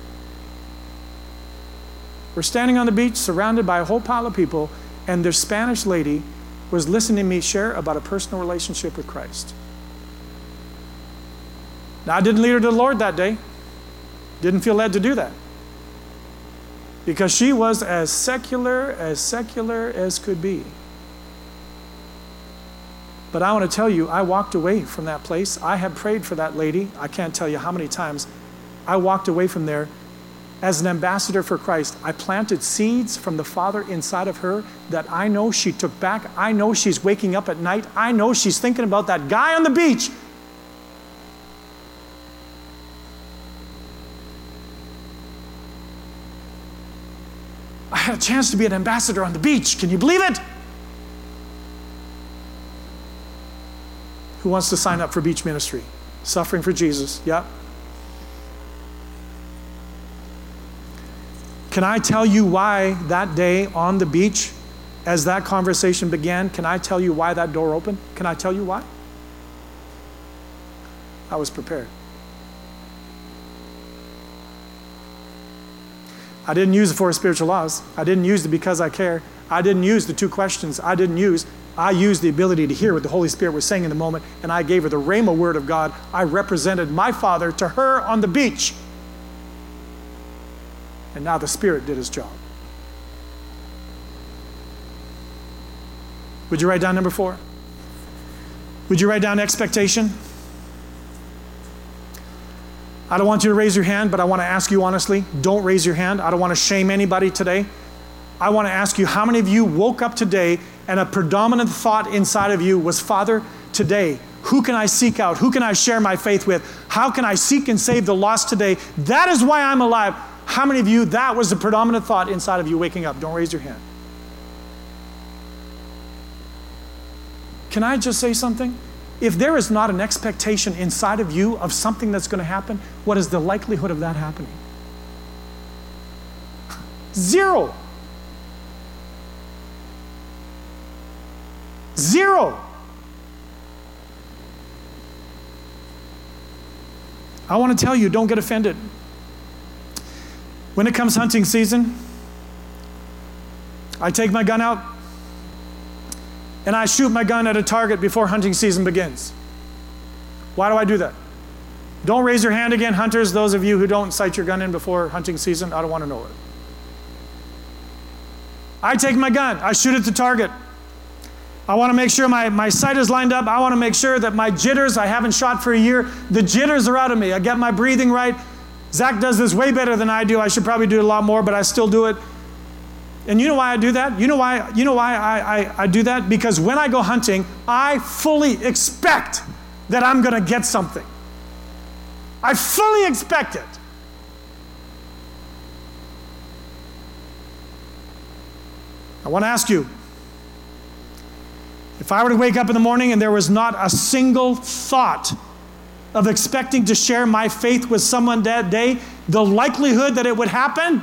We're standing on the beach surrounded by a whole pile of people, and this Spanish lady was listening to me share about a personal relationship with Christ. Now, I didn't lead her to the Lord that day. Didn't feel led to do that. Because she was as secular, as secular as could be. But I want to tell you, I walked away from that place. I had prayed for that lady. I can't tell you how many times. I walked away from there as an ambassador for Christ. I planted seeds from the Father inside of her that I know she took back. I know she's waking up at night. I know she's thinking about that guy on the beach. I had a chance to be an ambassador on the beach. Can you believe it? Who wants to sign up for beach ministry? Suffering for Jesus. Yep. Can I tell you why that day on the beach, as that conversation began, can I tell you why that door opened? Can I tell you why? I was prepared. I didn't use the four spiritual laws. I didn't use the because I care. I didn't use the two questions. I didn't use, I used the ability to hear what the Holy Spirit was saying in the moment, and I gave her the Rhema word of God. I represented my Father to her on the beach. And now the Spirit did His job. Would you write down number four? Would you write down expectation? I don't want you to raise your hand, but I want to ask you honestly, don't raise your hand. I don't want to shame anybody today. I want to ask you, how many of you woke up today and a predominant thought inside of you was, Father, today, who can I seek out? Who can I share my faith with? How can I seek and save the lost today? That is why I'm alive. How many of you, that was the predominant thought inside of you waking up? Don't raise your hand. Can I just say something? If there is not an expectation inside of you of something that's going to happen, what is the likelihood of that happening? Zero. Zero. I want to tell you, don't get offended. When it comes hunting season, I take my gun out and I shoot my gun at a target before hunting season begins. Why do I do that? Don't raise your hand again, hunters, those of you who don't sight your gun in before hunting season. I don't want to know it. I take my gun, I shoot at the target. I want to make sure my, my sight is lined up. I want to make sure that my jitters, I haven't shot for a year, the jitters are out of me. I get my breathing right. Zach does this way better than I do. I should probably do it a lot more, but I still do it. And you know why I do that? You know why, you know why I, I, I do that? Because when I go hunting, I fully expect that I'm going to get something. I fully expect it. I want to ask you, if I were to wake up in the morning and there was not a single thought of expecting to share my faith with someone that day, the likelihood that it would happen,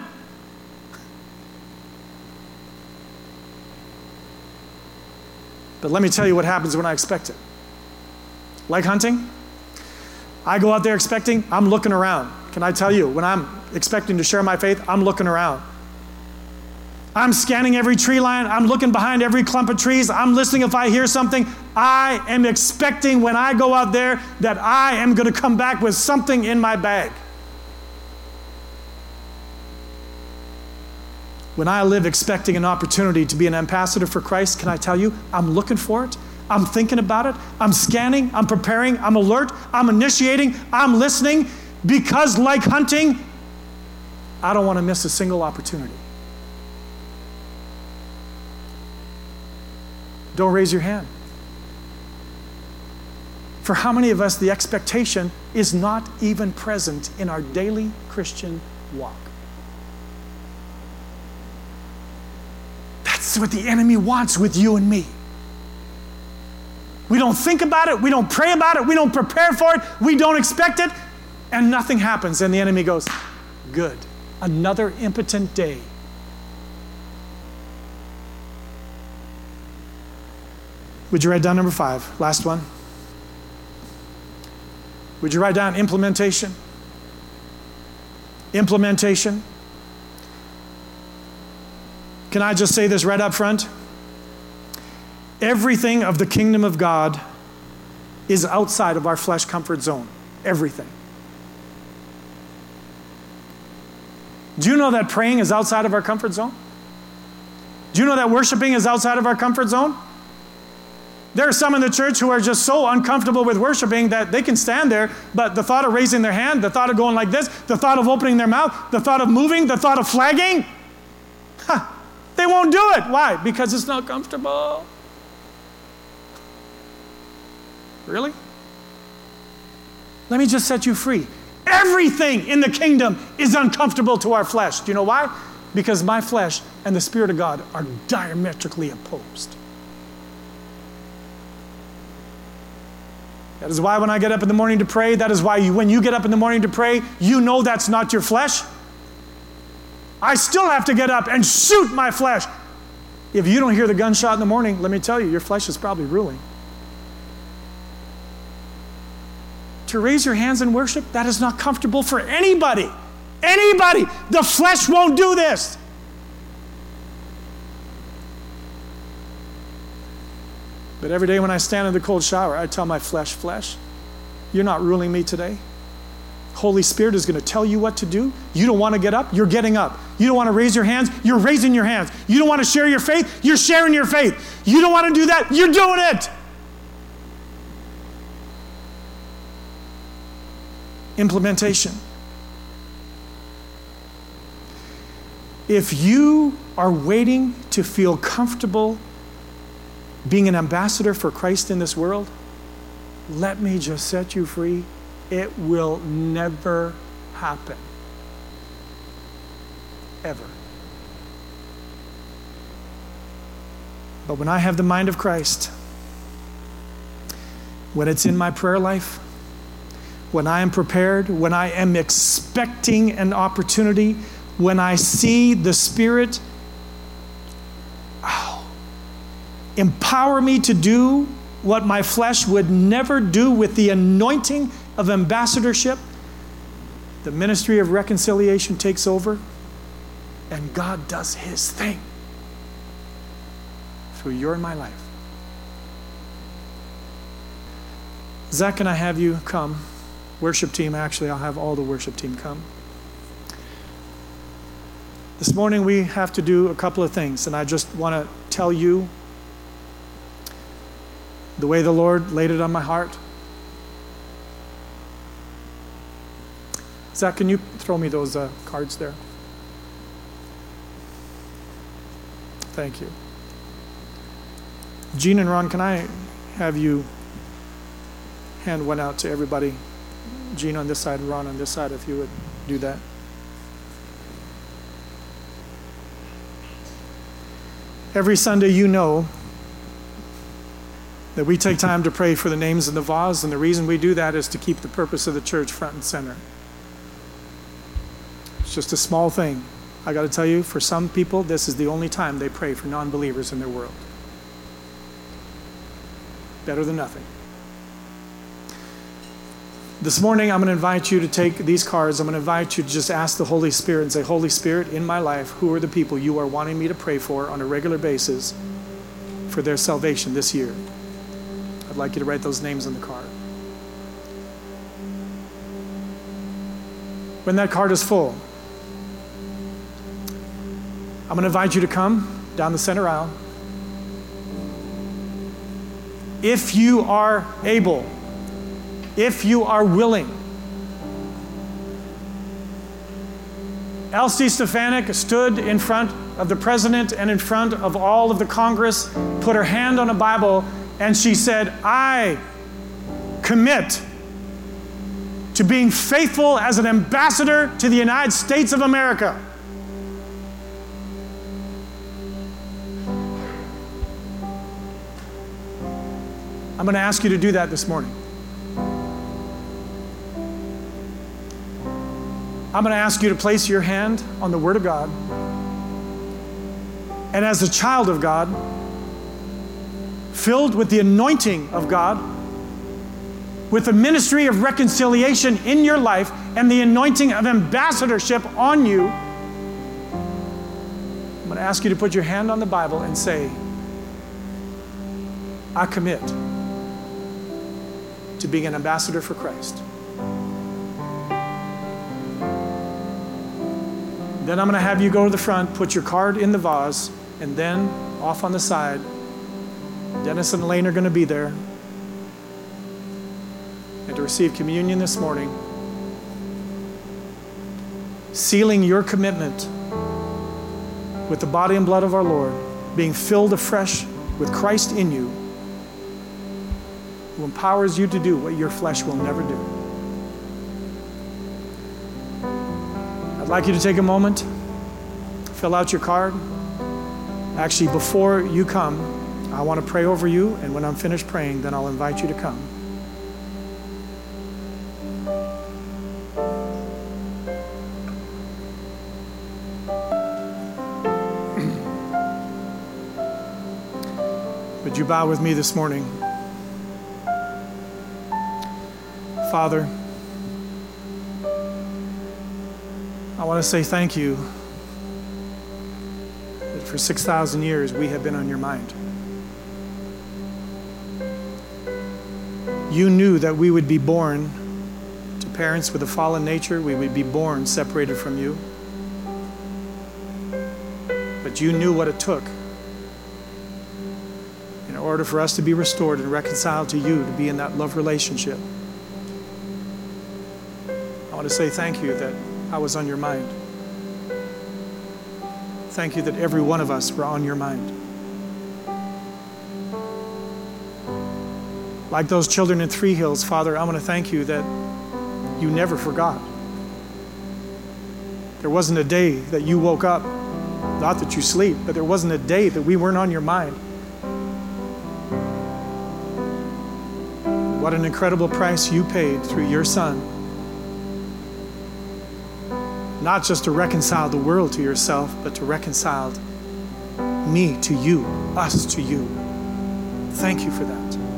but let me tell you what happens when I expect it. Like hunting, I go out there expecting, I'm looking around. Can I tell you, when I'm expecting to share my faith, I'm looking around. I'm scanning every tree line. I'm looking behind every clump of trees. I'm listening if I hear something. I am expecting when I go out there that I am going to come back with something in my bag. When I live expecting an opportunity to be an ambassador for Christ, can I tell you, I'm looking for it. I'm thinking about it. I'm scanning. I'm preparing. I'm alert. I'm initiating. I'm listening. Because like hunting, I don't want to miss a single opportunity. Don't raise your hand. For how many of us the expectation is not even present in our daily Christian walk? That's what the enemy wants with you and me. We don't think about it. We don't pray about it. We don't prepare for it. We don't expect it. And nothing happens. And the enemy goes, good. Another impotent day. Would you write down number five? Last one. Would you write down implementation? Implementation. Can I just say this right up front? Everything of the kingdom of God is outside of our flesh comfort zone. Everything. Do you know that praying is outside of our comfort zone? Do you know that worshiping is outside of our comfort zone? There are some in the church who are just so uncomfortable with worshiping that they can stand there, but the thought of raising their hand, the thought of going like this, the thought of opening their mouth, the thought of moving, the thought of flagging, huh, they won't do it. Why? Because it's not comfortable. Really? Let me just set you free. Everything in the kingdom is uncomfortable to our flesh. Do you know why? Because my flesh and the Spirit of God are diametrically opposed. That is why when I get up in the morning to pray, that is why you, when you get up in the morning to pray, you know that's not your flesh. I still have to get up and shoot my flesh. If you don't hear the gunshot in the morning, let me tell you, your flesh is probably ruling. To raise your hands in worship, that is not comfortable for anybody. Anybody. The flesh won't do this. But every day when I stand in the cold shower, I tell my flesh, flesh, you're not ruling me today. Holy Spirit is going to tell you what to do. You don't want to get up, you're getting up. You don't want to raise your hands, you're raising your hands. You don't want to share your faith, you're sharing your faith. You don't want to do that, you're doing it. Implementation. If you are waiting to feel comfortable being an ambassador for Christ in this world, let me just set you free. It will never happen. Ever. But when I have the mind of Christ, when it's in my prayer life, when I am prepared, when I am expecting an opportunity, when I see the Spirit oh, empower me to do what my flesh would never do with the anointing of ambassadorship, the ministry of reconciliation takes over, and God does His thing through your and my life. Zach, can I have you come? Worship team, actually, I'll have all the worship team come. This morning we have to do a couple of things, and I just want to tell you the way the Lord laid it on my heart. Zach, can you throw me those uh, cards there? Thank you. Gene and Ron, can I have you hand one out to everybody? Gene on this side, Ron on this side, if you would do that. Every Sunday, you know that we take time to pray for the names in the vase, and the reason we do that is to keep the purpose of the church front and center. It's just a small thing. I got to tell you, for some people, this is the only time they pray for non-believers in their world. Better than nothing. This morning, I'm going to invite you to take these cards. I'm going to invite you to just ask the Holy Spirit and say, Holy Spirit, in my life, who are the people you are wanting me to pray for on a regular basis for their salvation this year? I'd like you to write those names on the card. When that card is full, I'm going to invite you to come down the center aisle. If you are able, if you are willing. Elsie Stefanik stood in front of the president and in front of all of the Congress, put her hand on a Bible, and she said, I commit to being faithful as an ambassador to the United States of America. I'm going to ask you to do that this morning. I'm going to ask you to place your hand on the Word of God. And as a child of God, filled with the anointing of God, with the ministry of reconciliation in your life and the anointing of ambassadorship on you, I'm going to ask you to put your hand on the Bible and say, I commit to being an ambassador for Christ. Then I'm going to have you go to the front, put your card in the vase, and then off on the side, Dennis and Elaine are going to be there. And to receive communion this morning, sealing your commitment with the body and blood of our Lord, being filled afresh with Christ in you, who empowers you to do what your flesh will never do. I'd like you to take a moment, fill out your card. Actually, before you come, I want to pray over you, and when I'm finished praying, then I'll invite you to come. Would you bow with me this morning? Father, I want to say thank you that for six thousand years we have been on your mind. You knew that we would be born to parents with a fallen nature. We would be born separated from you. But you knew what it took in order for us to be restored and reconciled to you, to be in that love relationship. I want to say thank you that I was on your mind. Thank you that every one of us were on your mind. Like those children in Three Hills, Father, I want to thank you that you never forgot. There wasn't a day that you woke up, not that you sleep, but there wasn't a day that we weren't on your mind. What an incredible price you paid through your Son. Not just to reconcile the world to yourself, but to reconcile me to you, us to you. Thank you for that.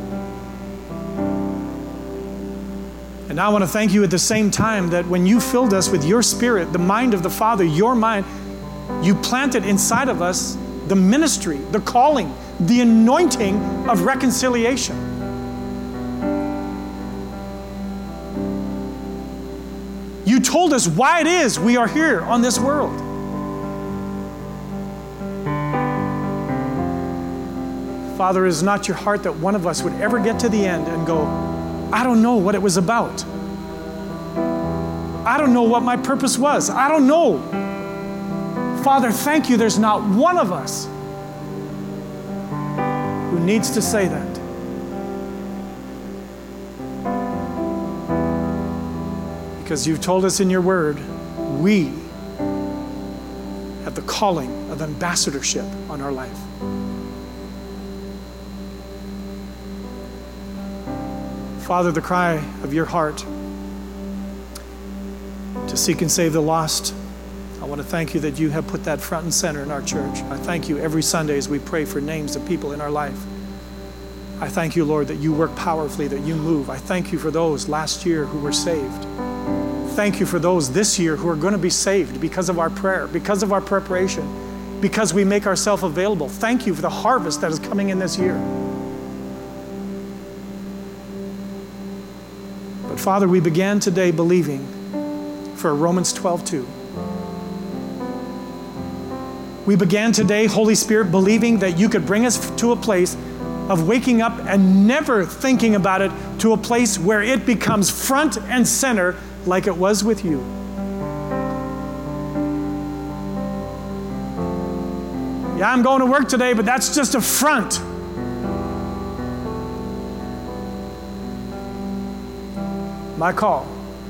And I want to thank you at the same time that when you filled us with your Spirit, the mind of the Father, your mind, you planted inside of us the ministry, the calling, the anointing of reconciliation. You told us why it is we are here on this world. Father, it is not your heart that one of us would ever get to the end and go, I don't know what it was about. I don't know what my purpose was. I don't know. Father, thank you there's not one of us who needs to say that. Because you've told us in your word, we have the calling of ambassadorship on our life. Father, the cry of your heart to seek and save the lost, I want to thank you that you have put that front and center in our church. I thank you every Sunday as we pray for names of people in our life. I thank you, Lord, that you work powerfully, that you move. I thank you for those last year who were saved. Thank you for those this year who are going to be saved because of our prayer, because of our preparation, because we make ourselves available. Thank you for the harvest that is coming in this year. But Father, we began today believing for Romans twelve two. We began today, Holy Spirit, believing that you could bring us to a place of waking up and never thinking about it, to a place where it becomes front and center like it was with you. Yeah, I'm going to work today, but that's just a front. My call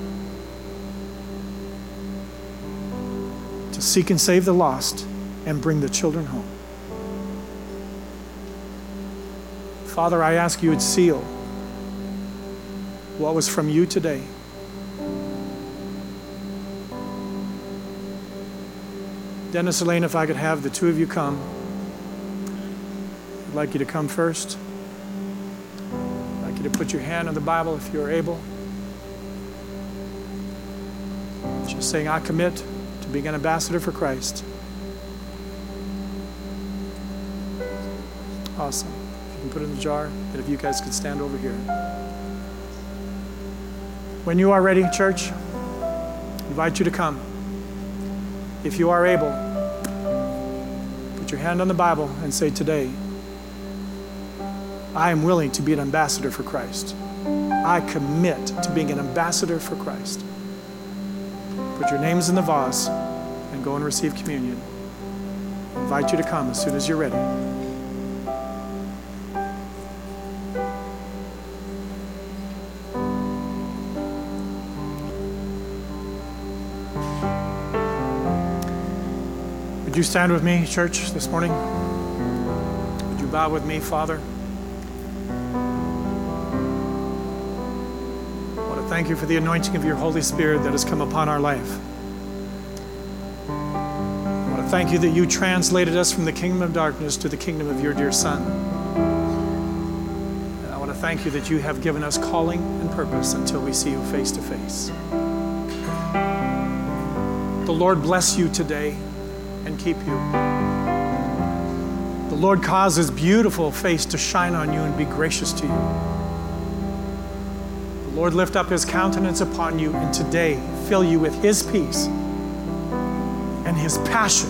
to seek and save the lost and bring the children home. Father, I ask you would seal what was from you today. Dennis, Elaine, if I could have the two of you come. I'd like you to come first. I'd like you to put your hand on the Bible if you're able. Just saying, I commit to being an ambassador for Christ. Awesome. You can put it in the jar, and if you guys could stand over here. When you are ready, church, I invite you to come. If you are able, put your hand on the Bible and say, today, I am willing to be an ambassador for Christ. I commit to being an ambassador for Christ. Put your names in the vase and go and receive communion. I invite you to come as soon as you're ready. Would you stand with me, church, this morning? Would you bow with me, Father? I want to thank you for the anointing of your Holy Spirit that has come upon our life. I want to thank you that you translated us from the kingdom of darkness to the kingdom of your dear Son. And I want to thank you that you have given us calling and purpose until we see you face to face. The Lord bless you today and keep you. The Lord cause his beautiful face to shine on you and be gracious to you. The Lord lift up his countenance upon you and today fill you with his peace and his passion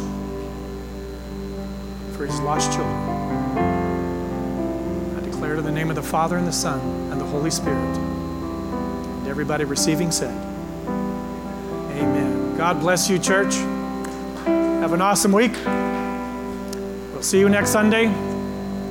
for his lost children. I declare it in the name of the Father and the Son and the Holy Spirit. And everybody receiving said, amen. God bless you, church. Have an awesome week. We'll see you next Sunday.